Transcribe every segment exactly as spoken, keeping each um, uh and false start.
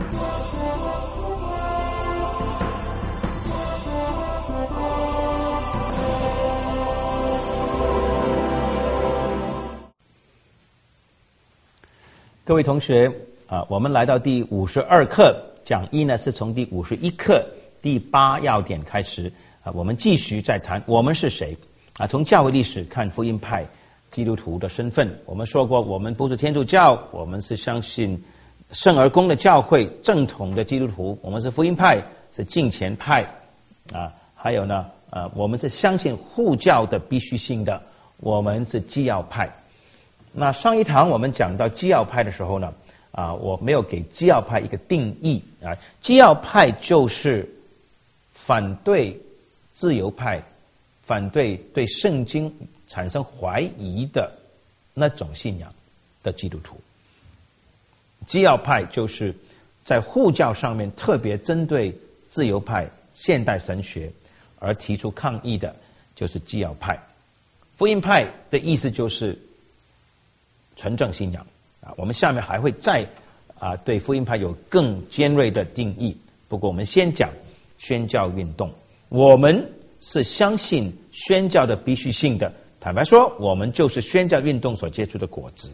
各位同学啊，我们来到第五十二课，讲义呢是从第五十一课第八要点开始啊，我们继续再谈我们是谁啊，从教会历史看福音派基督徒的身份。我们说过，我们不是天主教，我们是相信圣而公的教会，正统的基督徒。我们是福音派，是敬虔派啊，还有呢，呃，我们是相信护教的必须性的，我们是基要派。那上一堂我们讲到基要派的时候呢，啊，我没有给基要派一个定义啊，基要派就是反对自由派，反对对圣经产生怀疑的那种信仰的基督徒。基要派就是在护教上面特别针对自由派、现代神学而提出抗议的，就是基要派。福音派的意思就是纯正信仰啊，我们下面还会再啊对福音派有更尖锐的定义。不过我们先讲宣教运动，我们是相信宣教的必须性的。坦白说，我们就是宣教运动所结出的果子。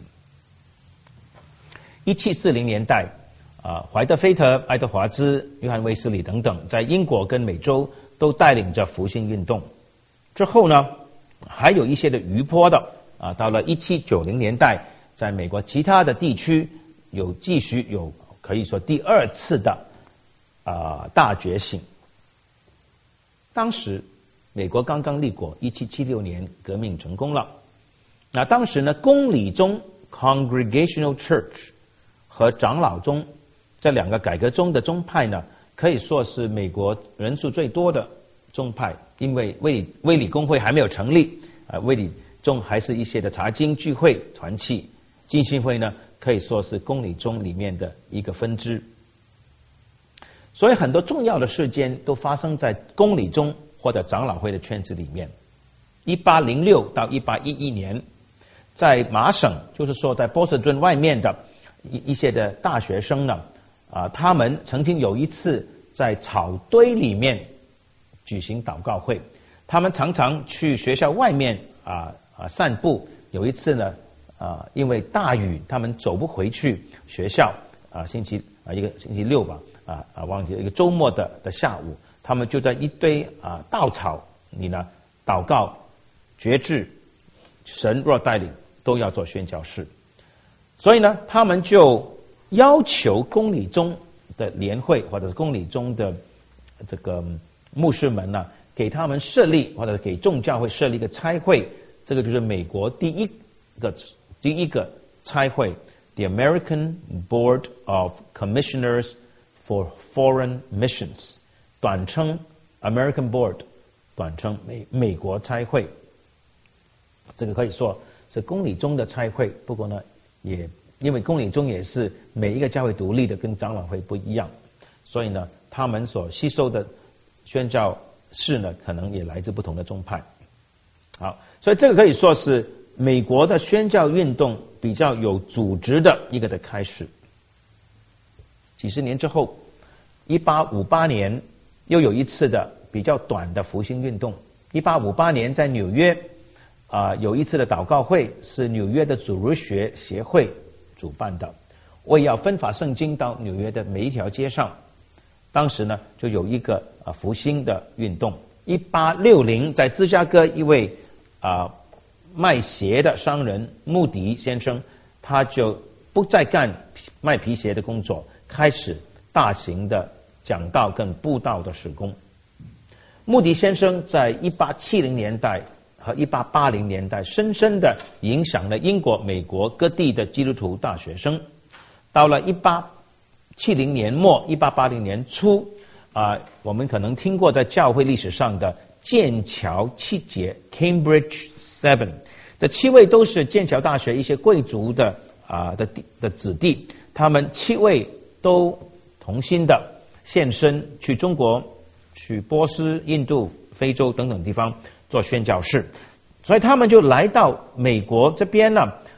一七四零年代啊，怀德菲特、爱德华兹、约翰卫斯理等等，在英国跟美洲都带领着复兴运动。之后呢，还有一些的余波的啊，到了一七九零年代。在美国其他的地区有继续有可以说第二次的啊大觉醒。当时美国刚刚立国，一七七六年革命成功了。那当时呢，公理宗 Congregational Church 和长老宗这两个改革宗的宗派呢，可以说是美国人数最多的宗派，因为卫卫理公会还没有成立啊，卫理宗还是一些的查经聚会团契。浸信会呢，可以说是公理宗里面的一个分支，所以很多重要的事件都发生在公理宗或者长老会的圈子里面。一八零六到一八一一年，在麻省，就是说在波士顿外面的一一些的大学生呢，啊，他们曾经有一次在草堆里面举行祷告会，他们常常去学校外面啊啊散步。有一次呢。啊，因为大雨，他们走不回去学校啊，星期啊一个星期六吧，啊啊忘记了一个周末的的下午，他们就在一堆啊稻草里呢祷告、决志，神若带领，都要做宣教士。所以呢，他们就要求公理宗的联会或者是公理宗的这个牧师们呢，给他们设立或者给众教会设立一个差会，这个就是美国第一个。第一个差会 ，The American Board of Commissioners for Foreign Missions， 短称 American Board， 短称美美国差会。这个可以说是公理宗的差会，不过呢，也因为公理宗也是每一个教会独立的，跟长老会不一样，所以呢，他们所吸收的宣教士呢，可能也来自不同的宗派。好，所以这个可以说是美国的宣教运动比较有组织的一个的开始。几十年之后，一八五八年又有一次的比较短的复兴运动。一八五八年在纽约啊、呃、有一次的祷告会，是纽约的主日学协会主办的，为要分发圣经到纽约的每一条街上。当时呢，就有一个啊复兴的运动。一八六零在芝加哥一位啊。呃卖鞋的商人穆迪先生，他就不再干卖皮鞋的工作，开始大型的讲道跟布道的事工。穆迪先生在一八七零年代和一八八零年代深深的影响了英国、美国各地的基督徒大学生。到了一八七零年末、一八八零年初啊、呃，我们可能听过在教会历史上的剑桥七杰 （Cambridge Seven）。这七位都是剑桥大学一些贵族的啊的的子弟，他们七位都同心的献身去中国、去波斯、印度、非洲等等地方做宣教士，所以他们就来到美国这边呢，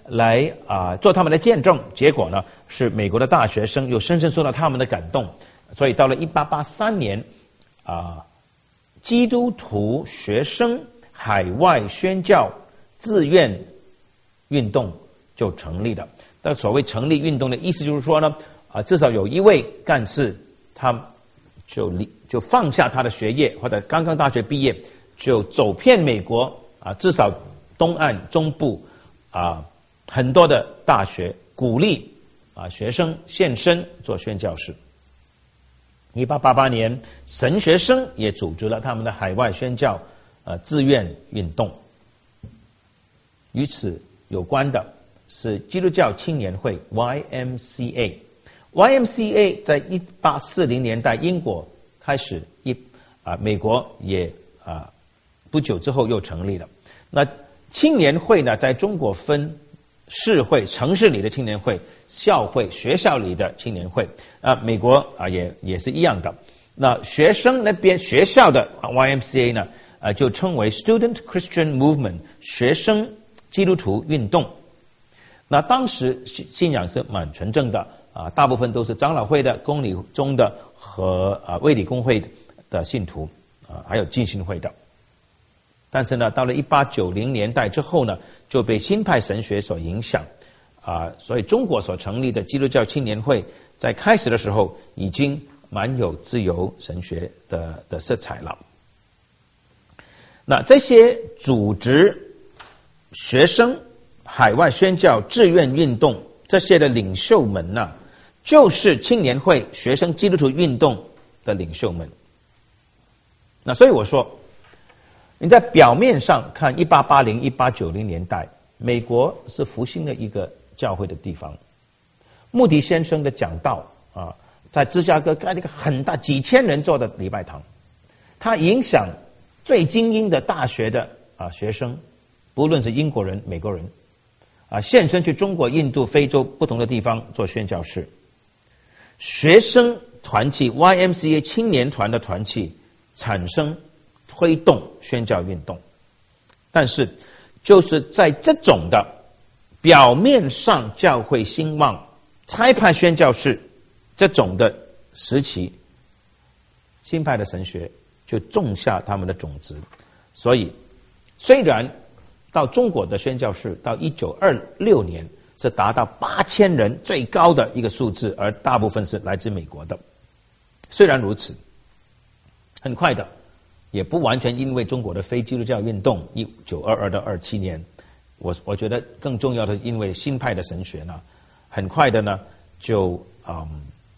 来啊、呃、做他们的见证。结果呢，是美国的大学生又深深受到他们的感动，所以到了一八八三年啊、呃，基督徒学生海外宣教自愿运动就成立了。那所谓成立运动的意思就是说呢，啊、呃，至少有一位干事，他就离就放下他的学业，或者刚刚大学毕业，就走遍美国啊、呃，至少东岸、中部啊、呃、很多的大学，鼓励啊、呃、学生献身做宣教士。一八八八年，神学生也组织了他们的海外宣教呃自愿运动。与此有关的是基督教青年会 Y M C A。Y M C A 在一八四零年代英国开始，一啊、呃、美国也啊、呃、不久之后又成立了。那青年会呢，在中国分市会、城市里的青年会、校会、学校里的青年会啊、呃，美国啊、呃、也也是一样的。那学生那边学校的 Y M C A 呢，呃就称为 Student Christian Movement 学生基督徒运动。那当时信仰是蛮纯正的啊、呃，大部分都是长老会的、公理中的和啊卫理公会的信徒啊、呃，还有浸信会的。但是呢，到了一八九零年代之后呢，就被新派神学所影响啊、呃，所以中国所成立的基督教青年会在开始的时候已经蛮有自由神学的的色彩了。那这些组织学生海外宣教志愿运动这些的领袖们呢，就是青年会学生基督徒运动的领袖们。那所以我说，你在表面上看一八八零、一八九零年代，美国是复兴的一个教会的地方。穆迪先生的讲道啊，在芝加哥盖了一个很大几千人坐的礼拜堂，他影响最精英的大学的啊学生，不论是英国人、美国人啊，现身去中国、印度、非洲不同的地方做宣教士。学生团契 Y M C A 青年团的团契产生推动宣教运动，但是就是在这种的表面上教会兴旺、差派宣教士这种的时期，新派的神学就种下他们的种子。所以虽然到中国的宣教士到一九二六年是达到八千人最高的一个数字，而大部分是来自美国的。虽然如此，很快的也不完全因为中国的非基督教运动一九二二到二七年，我我觉得更重要的因为新派的神学呢，很快的呢就嗯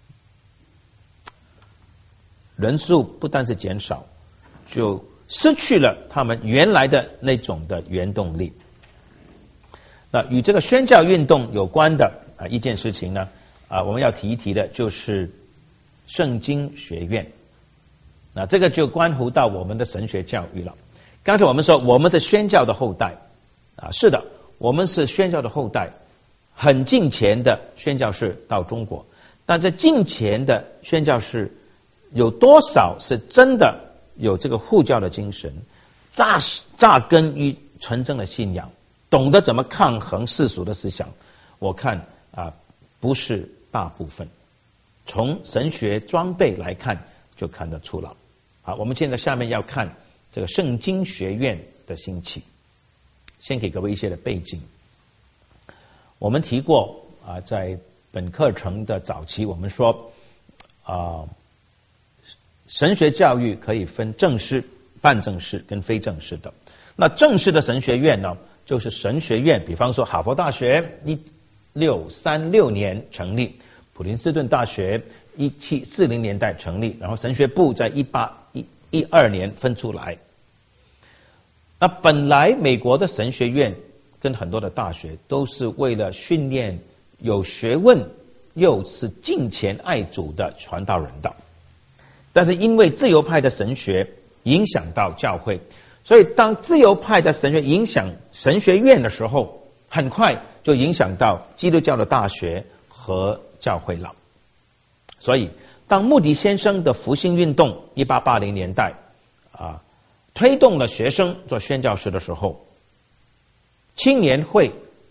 人数不但是减少，就失去了他们原来的那种的原动力。那与这个宣教运动有关的啊一件事情呢，啊我们要提一提的就是圣经学院。那这个就关乎到我们的神学教育了。刚才我们说我们是宣教的后代啊，是的，我们是宣教的后代，很近前的宣教士到中国，但这近前的宣教士有多少是真的有这个护教的精神，扎扎根于纯正的信仰，懂得怎么抗衡世俗的思想？我看啊，不是大部分。从神学装备来看，就看得出了。好，我们现在下面要看这个圣经学院的兴起。先给各位一些的背景。我们提过啊，在本课程的早期，我们说啊，神学教育可以分正式、半正式跟非正式的。那正式的神学院呢，就是神学院，比方说哈佛大学一六三六年成立，普林斯顿大学一七四零年代成立，然后神学部在一八一二年分出来。那本来美国的神学院跟很多的大学都是为了训练有学问又是敬虔爱主的传道人的，但是因为自由派的神学影响到教会，所以当自由派的神学影响神学院的时候，很快就影响到基督教的大学和教会了。所以当穆迪先生的复兴运动一八八零年代啊推动了学生做宣教士的时候，青年会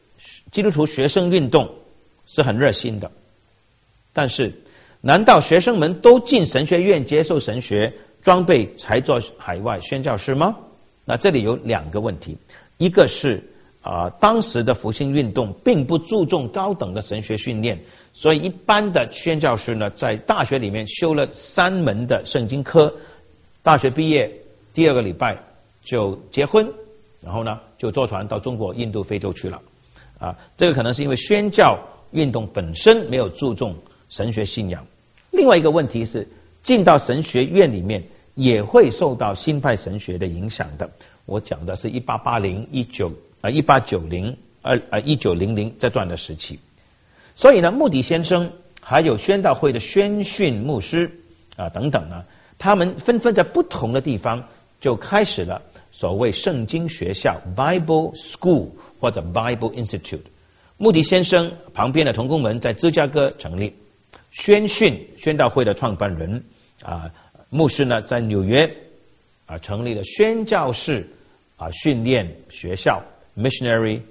基督徒学生运动是很热心的，但是难道学生们都进神学院接受神学装备才做海外宣教师吗？那这里有两个问题，一个是啊、呃，当时的复兴运动并不注重高等的神学训练，所以一般的宣教师呢，在大学里面修了三门的圣经科，大学毕业第二个礼拜就结婚，然后呢就坐船到中国、印度、非洲去了。啊，这个可能是因为宣教运动本身没有注重神学信仰。另外一个问题是，进到神学院里面也会受到新派神学的影响的。我讲的是一八八零、一九啊一八九零、二啊一九零零这段的时期。所以呢，穆迪先生还有宣道会的宣训牧师啊等等呢，他们纷纷在不同的地方就开始了所谓圣经学校 Bible School 或者 Bible Institute。穆迪先生旁边的同工们在芝加哥成立宣训宣道会的创办人啊，牧师呢在纽约啊成立了宣教士啊训练学校 Missionary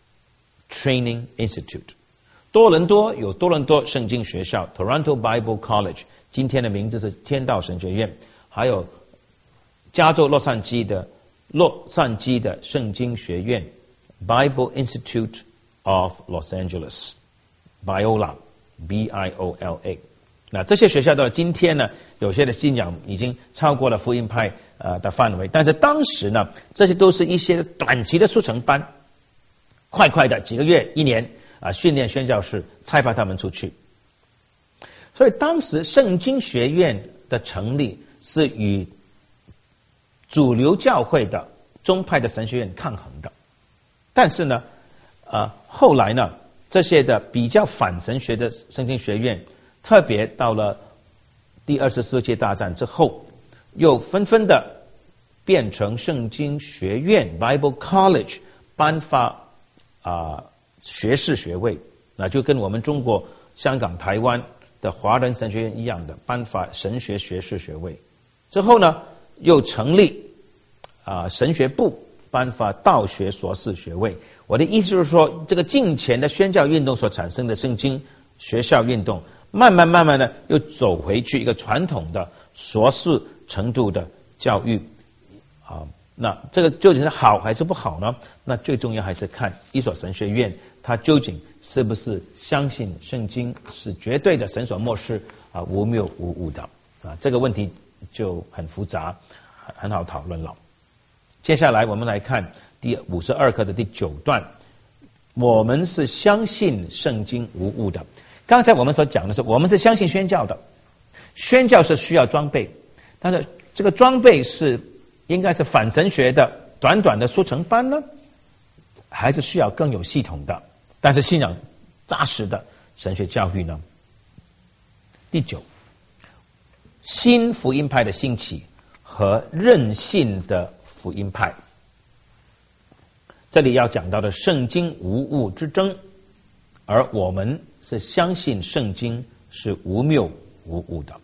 Training Institute。多伦多有多伦多圣经学校 Toronto Bible College， 今天的名字是天道神学院。还有加州洛杉矶的洛杉矶的圣经学院 Bible Institute of Los Angeles Biola B I O L A。 那这些学校到今天呢，有些的信仰已经超过了福音派呃的范围，但是当时呢，这些都是一些短期的速成班，快快的几个月一年啊训练宣教士，差派他们出去。所以当时圣经学院的成立是与主流教会的宗派的神学院抗衡的。但是呢呃后来呢，这些的比较反神学的圣经学院，特别到了第二次世界大战之后，又纷纷的变成圣经学院 Bible College， 颁发啊、呃、学士学位，那就跟我们中国、香港、台湾的华人神学院一样的颁发神学学士学位。之后呢，又成立啊、呃、神学部，颁发道学硕士学位。我的意思就是说，这个近前的宣教运动所产生的圣经学校运动，慢慢慢慢的又走回去一个传统的硕士程度的教育啊。那这个究竟是好还是不好呢？那最重要还是看一所神学院它究竟是不是相信圣经是绝对的神所默示啊，无谬无误的啊。这个问题就很复杂，很好讨论了。接下来我们来看第五十二课的第九段，我们是相信圣经无误的。刚才我们所讲的是，我们是相信宣教的，宣教是需要装备，但是这个装备是应该是反神学的短短的速成班呢，还是需要更有系统的，但是信仰扎实的神学教育呢？第九，新福音派的兴起和任性的福音派。这里要讲到的圣经无误之争，而我们是相信圣经是无谬无误的。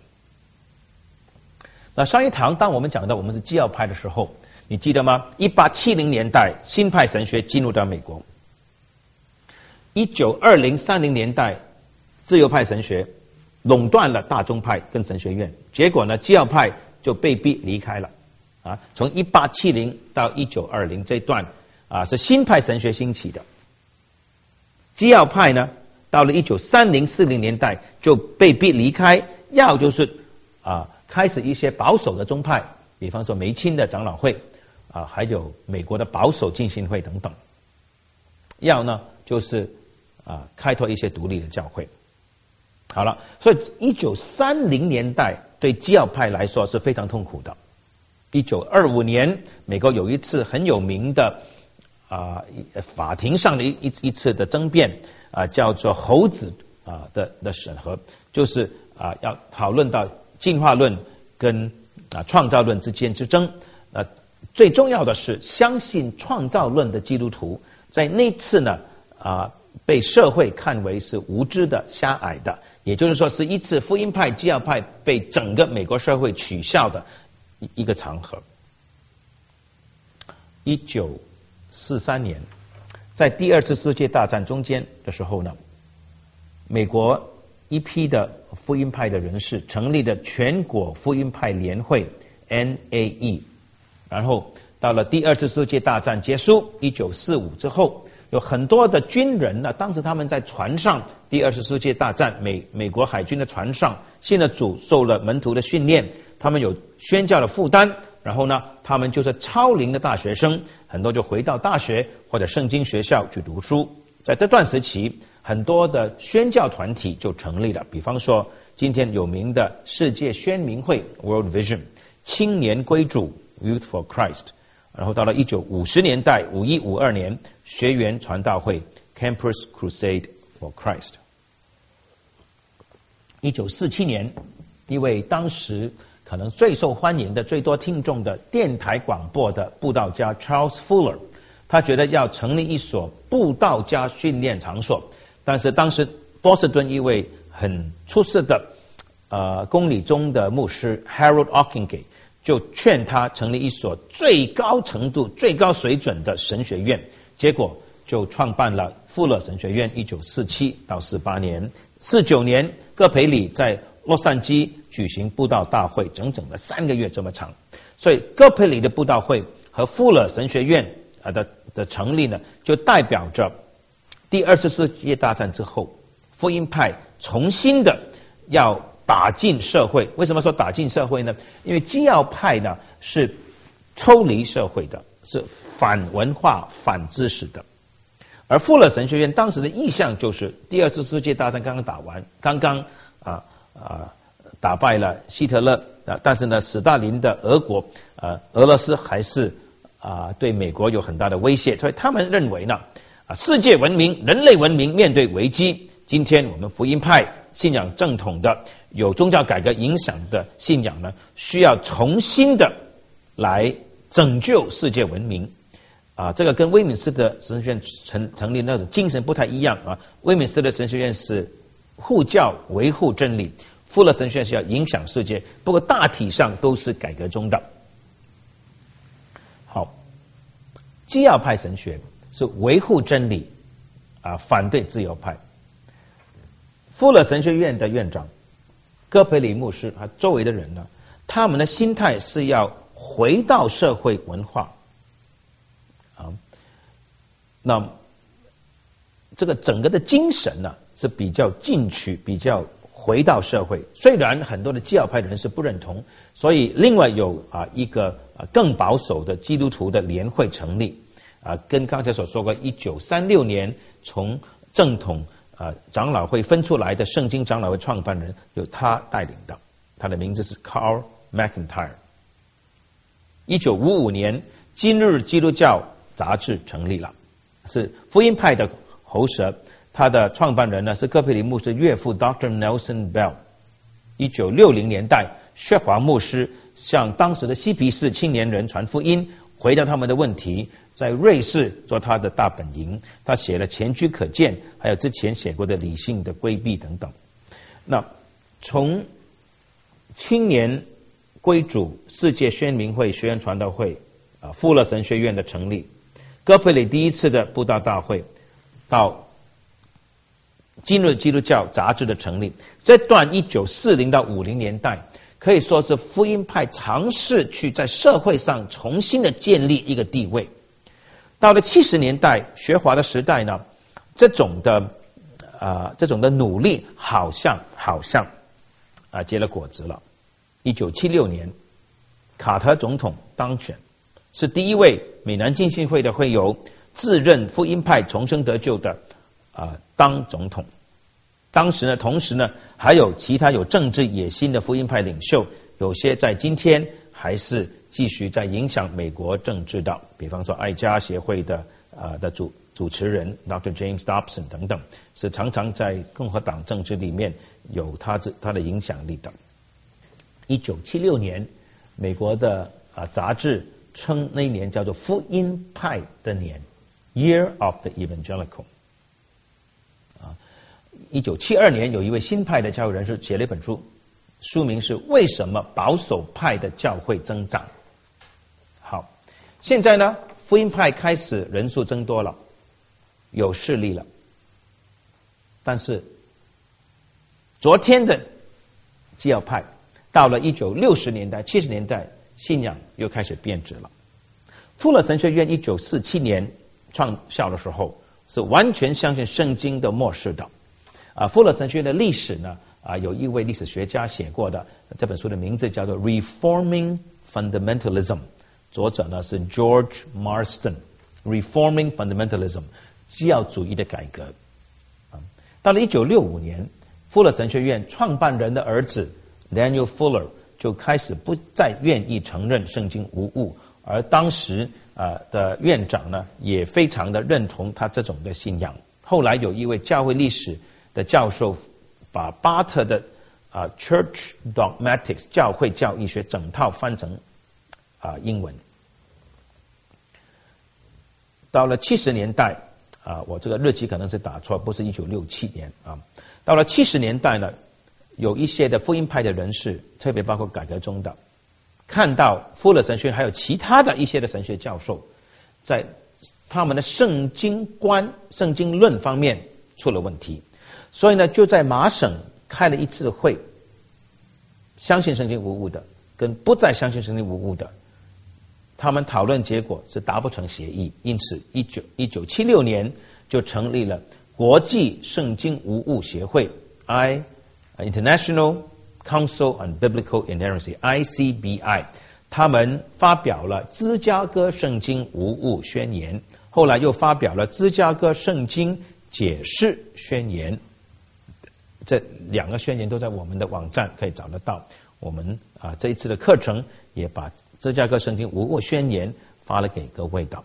那上一堂当我们讲到我们是基要派的时候，你记得吗？一八七零年代新派神学进入到美国，一九二零三零年代自由派神学垄断了大宗派跟神学院，结果呢，基要派就被逼离开了啊。从一八七零到一九二零这段啊，是新派神学兴起的。基要派呢，到了一九三零四零年代就被逼离开，要就是啊，开始一些保守的宗派，比方说梅钦的长老会啊，还有美国的保守浸信会等等。要呢，就是啊，开拓一些独立的教会。好了，所以一九三零年代对基要派来说是非常痛苦的。一九二五年，美国有一次很有名的啊、呃、法庭上的一一一次的争辩啊、呃，叫做猴子啊、呃、的的审核，就是啊、呃、要讨论到进化论跟啊、呃、创造论之间之争。呃，最重要的是，相信创造论的基督徒在那次呢啊、呃、被社会看为是无知的、狭隘的，也就是说是一次福音派、基要派被整个美国社会取笑的一个场合。一九四三年， 在第二次世界大战中间的时候呢，美国一批的福音派的人士成立的全国福音派联会 N A E， 然后到了第二次世界大战结束一九四五之后，有很多的军人呢，当时他们在船上，第二次世界大战美美国海军的船上信了主，受了门徒的训练，他们有宣教的负担，然后呢他们就是超龄的大学生，很多就回到大学或者圣经学校去读书。在这段时期，很多的宣教团体就成立了，比方说今天有名的世界宣明会 World Vision， 青年归主 Youth for Christ， 然后到了一九五十年代五一五二年学园传道会 Campus Crusade for Christ。 一九四七年，一位当时可能最受欢迎的最多听众的电台广播的布道家 Charles Fuller， 他觉得要成立一所布道家训练场所，但是当时波士顿一位很出色的呃公理中的牧师 Harold Ockenga就劝他成立一所最高程度最高水准的神学院，结果就创办了富勒神学院。一九四七到四八年，四九年葛培理在洛杉矶举行布道大会，整整的三个月这么长。所以葛培理的布道会和富勒神学院的的成立呢，就代表着第二次世界大战之后，福音派重新的要打进社会。为什么说打进社会呢？因为基要派呢是抽离社会的，是反文化反知识的，而富勒神学院当时的意向就是第二次世界大战刚刚打完，刚刚啊啊打败了希特勒啊，但是呢斯大林的俄国呃俄罗斯还是啊对美国有很大的威胁，所以他们认为呢啊世界文明人类文明面对危机，今天我们福音派信仰正统的有宗教改革影响的信仰呢，需要重新的来拯救世界文明啊，这个跟威敏斯的神学院成成立那种精神不太一样啊。威敏斯的神学院是护教维护真理，富勒神学院是要影响世界，不过大体上都是改革中的。好，基要派神学是维护真理啊，反对自由派。富勒神学院的院长葛培理牧师和周围的人呢，他们的心态是要回到社会文化啊，那这个整个的精神呢是比较进取，比较回到社会。虽然很多的基要派人士不认同，所以另外有啊一个啊更保守的基督徒的联会成立啊，跟刚才所说过，一九三六年从正统啊长老会分出来的圣经长老会创办人由他带领的，他的名字是 Carl McIntyre。一九五五年，今日基督教杂志成立了，是福音派的喉舌。他的创办人呢是葛培理牧师岳父 Doctor Nelson Bell。一九六零年代，薛华牧师向当时的嬉皮士青年人传福音，回答他们的问题，在瑞士做他的大本营。他写了《前车可鉴》，还有之前写过的《理性的规避》等等。那从青年归主世界宣明会学院传道会啊富勒神学院的成立，葛培理第一次的布道大会，到今日基督教杂志的成立，这段一九四零到五零年代可以说是福音派尝试去在社会上重新的建立一个地位。到了七十年代学华的时代呢，这种的啊、呃、这种的努力好像好像啊、呃、结了果子了。一九七六年，卡特总统当选，是第一位美南浸信会的会友自任福音派重生得救的啊、呃、当总统。当时呢，同时呢，还有其他有政治野心的福音派领袖，有些在今天还是继续在影响美国政治的，比方说爱家协会的啊、呃、的主主持人 Doctor James Dobson 等等，是常常在共和党政治里面有他他的影响力的。一九七六年，美国的啊杂志称那一年叫做福音派的年 ，Year of the Evangelical。啊，一九七二年有一位新派的教会人士写了一本书，书名是《为什么保守派的教会增长》。好，现在呢，福音派开始人数增多了， 有势力了。但是昨天的基要派到了一九六十年代、七十年代，信仰又开始变质了。富勒神学院一九四七年创校的时候，是完全相信圣经的末世的。啊，富勒神学院的历史呢，啊，有一位历史学家写过的，这本书的名字叫做《Reforming Fundamentalism》，作者呢是 George Marston。Reforming Fundamentalism， 基要主义的改革。啊，到了一九六五年，富勒神学院创办人的儿子 Daniel Fuller 就开始不再愿意承认圣经无误，而当时啊的院长呢也非常的认同他这种的信仰。后来有一位教会历史的教授把巴特的啊 Church Dogmatics 教会教义学整套翻成啊英文。到了七十年代啊，我这个日期可能是打错，不是一九六七年啊。到了七十年代呢，有一些的福音派的人士，特别包括改革中的，看到富勒神学院还有其他的一些的神学教授，在他们的圣经观、圣经论方面出了问题，所以呢，就在麻省开了一次会，相信圣经无误的跟不再相信圣经无误的，他们讨论结果是达不成协议，因此一九一九七六年就成立了国际圣经无误协会 I International Council on Biblical Inerrancy I C B I， 他们发表了芝加哥圣经无误宣言，后来又发表了芝加哥圣经解释宣言，这两个宣言都在我们的网站可以找得到。我们啊这一次的课程也把芝加哥圣经无误宣言发了给各位的。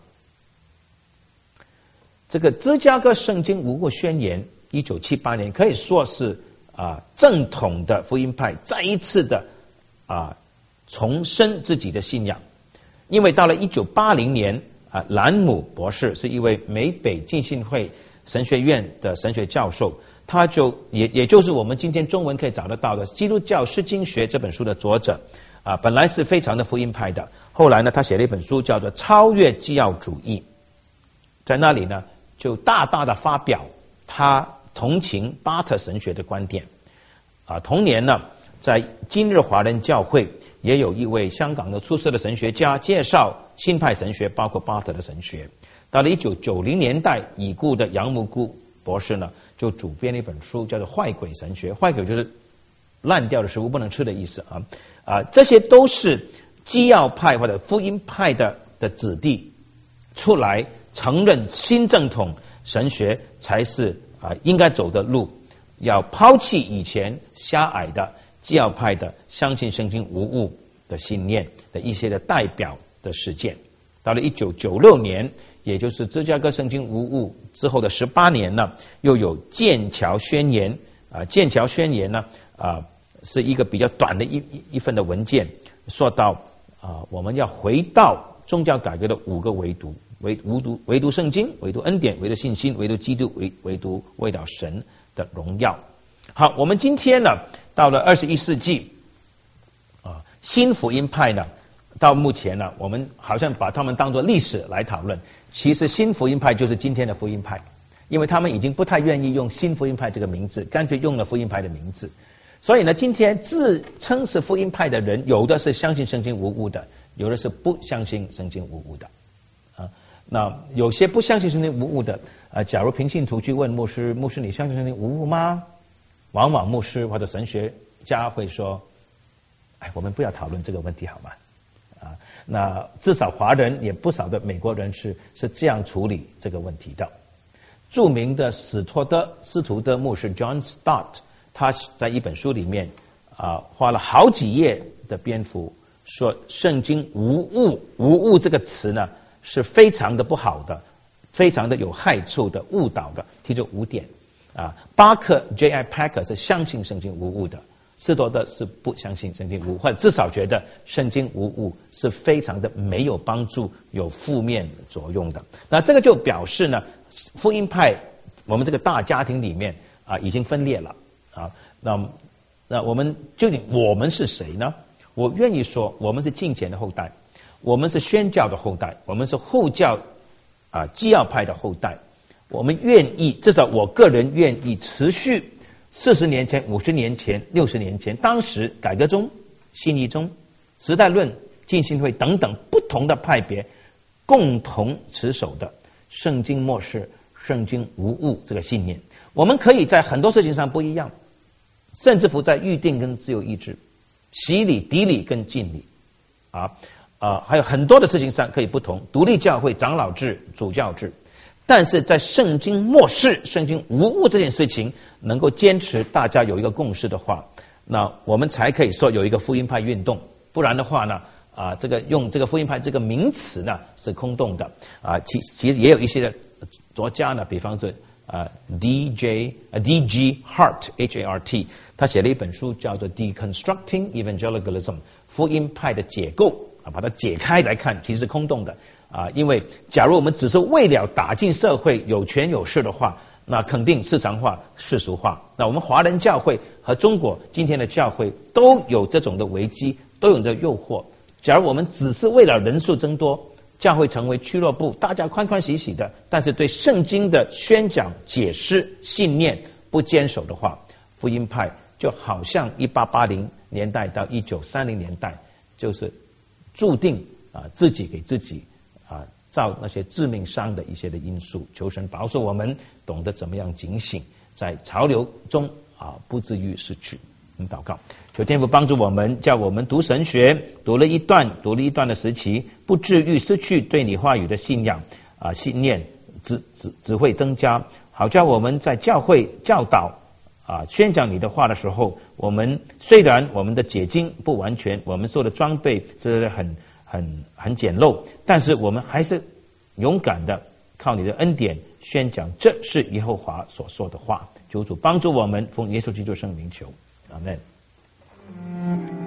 这个芝加哥圣经无误宣言一九七八年可以说是啊正统的福音派再一次的啊重申自己的信仰。因为到了一九八零年啊，兰姆博士是一位美北浸信会神学院的神学教授，他就也也就是我们今天中文可以找得到的《基督教释经学》这本书的作者啊，本来是非常的福音派的，后来呢，他写了一本书叫做《超越基要主义》，在那里呢，就大大的发表他同情巴特神学的观点啊。同年呢，在今日华人教会也有一位香港的出色的神学家介绍新派神学，包括巴特的神学。到了一九九零年代，已故的杨牧谷博士呢，就主编了一本书，叫做《坏鬼神学》。坏鬼就是烂掉的食物不能吃的意思啊啊，这些都是基要派或者福音派的的子弟出来承认新正统神学才是啊应该走的路，要抛弃以前狭隘的基要派的相信圣经无误的信念的一些的代表的事件。到了一九九六年，也就是芝加哥圣经无误之后的十八年呢，又有剑桥宣言啊，剑桥宣言呢啊是一个比较短的一一一份的文件，说到啊我们要回到宗教改革的五个维度，唯唯独唯独圣经，唯独恩典，唯独信心，唯独基督，唯唯独为了神的荣耀。好，我们今天呢到了二十一世纪啊，新福音派呢到目前呢，我们好像把他们当作历史来讨论。其实新福音派就是今天的福音派，因为他们已经不太愿意用新福音派这个名字，干脆用了福音派的名字。所以呢，今天自称是福音派的人，有的是相信圣经无误的，有的是不相信圣经无误的啊。那有些不相信圣经无误的啊，假如平信徒去问牧师，牧师你相信圣经无误吗？往往牧师或者神学家会说，哎，我们不要讨论这个问题好吗？啊，那至少华人也不少的美国人是是这样处理这个问题的。著名的史托德斯图德牧师 John Stott， 他在一本书里面啊花了好几页的篇幅说圣经无误，无误这个词呢是非常的不好的，非常的有害处的，误导的，提出五点啊。巴克 J I Packer 是相信圣经无误的，斯托德是不相信圣经无误，或者至少觉得圣经无误是非常的没有帮助，有负面作用的。那这个就表示呢，福音派我们这个大家庭里面啊已经分裂了啊。那那我们究竟我们是谁呢？我愿意说，我们是敬虔的后代，我们是宣教的后代，我们是后教啊基要派的后代， 我们愿意，至少我个人愿意持续四十年前、五十年前、六十年前，当时改革中、信义中、时代论、浸信会等等不同的派别共同持守的圣经末世、圣经无误这个信念。我们可以在很多事情上不一样，甚至乎在预定跟自由意志、洗礼、抵礼跟敬礼啊啊，还有很多的事情上可以不同，独立教会、长老制、主教制。但是在圣经末世、圣经无误这件事情能够坚持，大家有一个共识的话，那我们才可以说有一个福音派运动。不然的话呢，啊，这个用这个福音派这个名词呢是空洞的啊。其其实也有一些的作家呢，比方说啊 D J 啊 D G Hart H A R T， 他写了一本书叫做 Deconstructing Evangelicalism， 福音派的解构啊，把它解开来看，其实是空洞的。啊，因为假如我们只是为了打进社会有权有势的话，那肯定市场化、世俗化。那我们华人教会和中国今天的教会都有这种的危机，都有这诱惑。假如我们只是为了人数增多，教会成为俱乐部，大家欢欢喜喜的，但是对圣经的宣讲、解释、信念不坚守的话，福音派就好像一八八零年代到一九三零年代，就是注定啊自己给自己。啊，造那些致命伤的一些的因素，求神保守我们懂得怎么样警醒，在潮流中啊不至于失去。我们祷告，求天父帮助我们，叫我们读神学，读了一段，读了一段的时期，不至于失去对你话语的信仰啊信念，只只只会增加。好叫我们在教会教导啊宣讲你的话的时候，我们虽然我们的解经不完全，我们做的装备是很。很很简陋，但是我们还是勇敢的靠你的恩典宣讲，这是耶和华所说的话。求主帮助我们，奉耶稣基督圣名求，阿们。